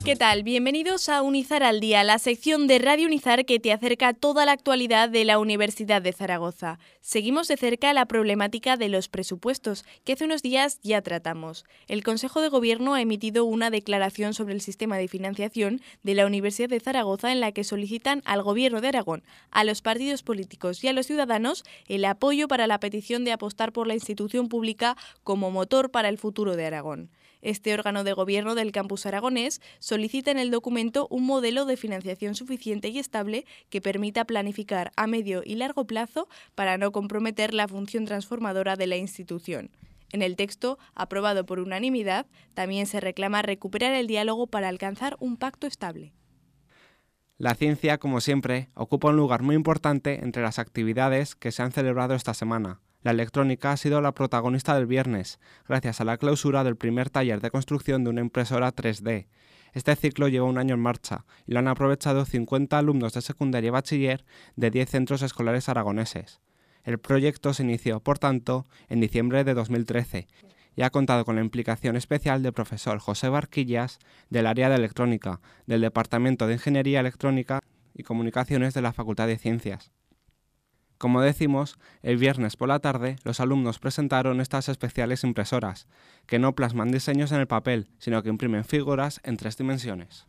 ¿Qué tal? Bienvenidos a Unizar al Día, la sección de Radio Unizar que te acerca toda la actualidad de la Universidad de Zaragoza. Seguimos de cerca la problemática de los presupuestos, que hace unos días ya tratamos. El Consejo de Gobierno ha emitido una declaración sobre el sistema de financiación de la Universidad de Zaragoza en la que solicitan al Gobierno de Aragón, a los partidos políticos y a los ciudadanos el apoyo para la petición de apostar por la institución pública como motor para el futuro de Aragón. Este órgano de gobierno del campus aragonés solicita en el documento un modelo de financiación suficiente y estable que permita planificar a medio y largo plazo para no comprometer la función transformadora de la institución. En el texto, aprobado por unanimidad, también se reclama recuperar el diálogo para alcanzar un pacto estable. La ciencia, como siempre, ocupa un lugar muy importante entre las actividades que se han celebrado esta semana. La electrónica ha sido la protagonista del viernes, gracias a la clausura del primer taller de construcción de una impresora 3D. Este ciclo lleva un año en marcha y lo han aprovechado 50 alumnos de secundaria y bachiller de 10 centros escolares aragoneses. El proyecto se inició, por tanto, en diciembre de 2013 y ha contado con la implicación especial del profesor José Barquillas del área de electrónica, del Departamento de Ingeniería Electrónica y Comunicaciones de la Facultad de Ciencias. Como decimos, el viernes por la tarde los alumnos presentaron estas especiales impresoras, que no plasman diseños en el papel, sino que imprimen figuras en 3 dimensiones.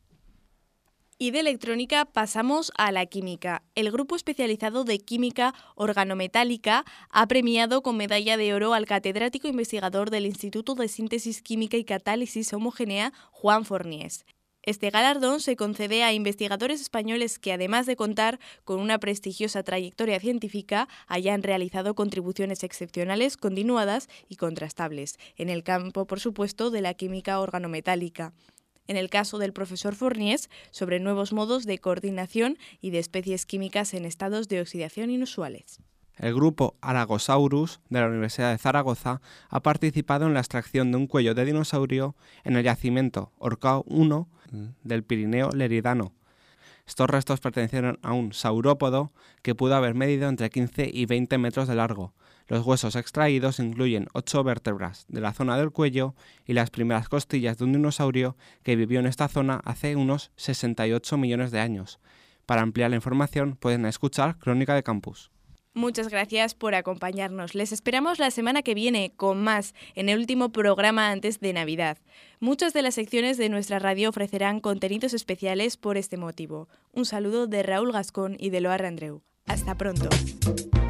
Y de electrónica pasamos a la química. El grupo especializado de química organometálica ha premiado con medalla de oro al catedrático investigador del Instituto de Síntesis Química y Catálisis Homogénea, Juan Forniés. Este galardón se concede a investigadores españoles que, además de contar con una prestigiosa trayectoria científica, hayan realizado contribuciones excepcionales, continuadas y contrastables, en el campo, por supuesto, de la química organometálica. En el caso del profesor Forniés, sobre nuevos modos de coordinación y de especies químicas en estados de oxidación inusuales. El grupo Aragosaurus de la Universidad de Zaragoza ha participado en la extracción de un cuello de dinosaurio en el yacimiento Orcao 1 del Pirineo Leridano. Estos restos pertenecieron a un saurópodo que pudo haber medido entre 15 y 20 metros de largo. Los huesos extraídos incluyen 8 vértebras de la zona del cuello y las primeras costillas de un dinosaurio que vivió en esta zona hace unos 68 millones de años. Para ampliar la información pueden escuchar Crónica de Campus. Muchas gracias por acompañarnos. Les esperamos la semana que viene con más en el último programa antes de Navidad. Muchas de las secciones de nuestra radio ofrecerán contenidos especiales por este motivo. Un saludo de Raúl Gascón y de Loar Andreu. Hasta pronto.